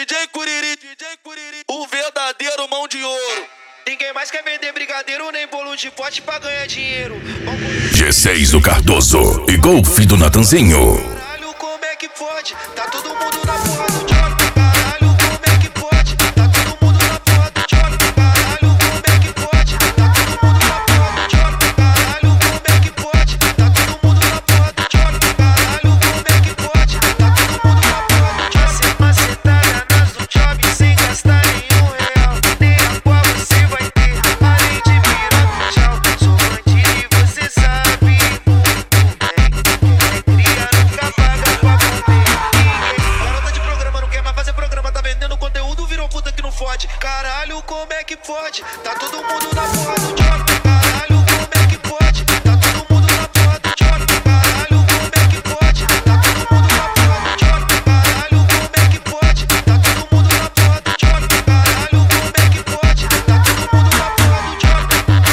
DJ Curiri, o verdadeiro mão de ouro. Ninguém mais quer vender brigadeiro nem bolo de pote pra ganhar dinheiro. G6 do Cardoso e Golf do Natanzinho. Caralho, como é que pode? Tá todo mundo na porra do job. Caralho, como é que pode? Tá todo mundo na porra do job. Caralho, como é que pode? Tá todo mundo na porra do job. Caralho, como é que pode? Tá todo mundo na porra do job. Caralho, como é que pode? Tá todo mundo na porra do job. Ser macetada nas do job sem gastar nenhum real. Nem a qual você vai ter, além de virar tchau. Sou bandido e você sabe muito bem. Cria nunca paga pra comer. Garota de programa não quer mais fazer programa, tá vendendo conteúdo, virou puta que não fode. Caralho, como é que pode? Tá todo mundo na porra do job. Caralho, como é que pode? Tá todo mundo na porra do job. Caralho, como é que pode? Tá todo mundo na porra do job. Caralho, como é que pode? Tá todo mundo na porra do job. Caralho, como é que pode? Tá todo mundo na porra do job.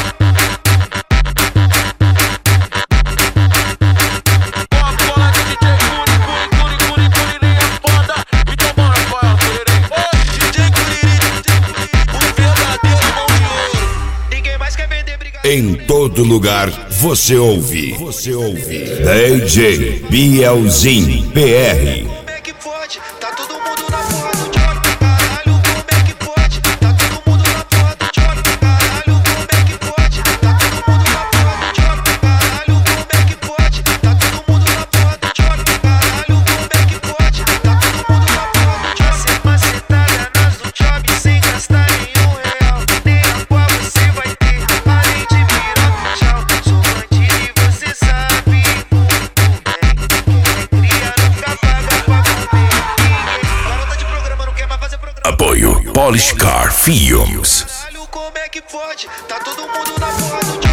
Bola de DJ Curi, nem é foda. Então bora, bora, Curiri. DJ Curiri, o verdadeiro mão de ouro. Ninguém mais quer vender brigadeiro. Em todo lugar você ouve. DJ Bielzinho PR. Como é que pode? Tá todo mundo na porra do job. Caralho, como é que pode? Tá todo mundo na porra do job. Caralho, como é que pode? Tá todo mundo na porra do job. Caralho, como é que pode? Tá todo mundo na porra do job. Caralho, como é que pode? Tá todo mundo na porra do job. Ser macetada nas do job sem gastar nenhum real. Nem a qual você vai ter, além de virar tchau. Sou bandido e você sabe muito bem. Cria nunca paga pra comer. Garota de programa não quer mais fazer programa. Apoio Polish Car Films. Caralho, como é que pode? Tá todo mundo na porra do job.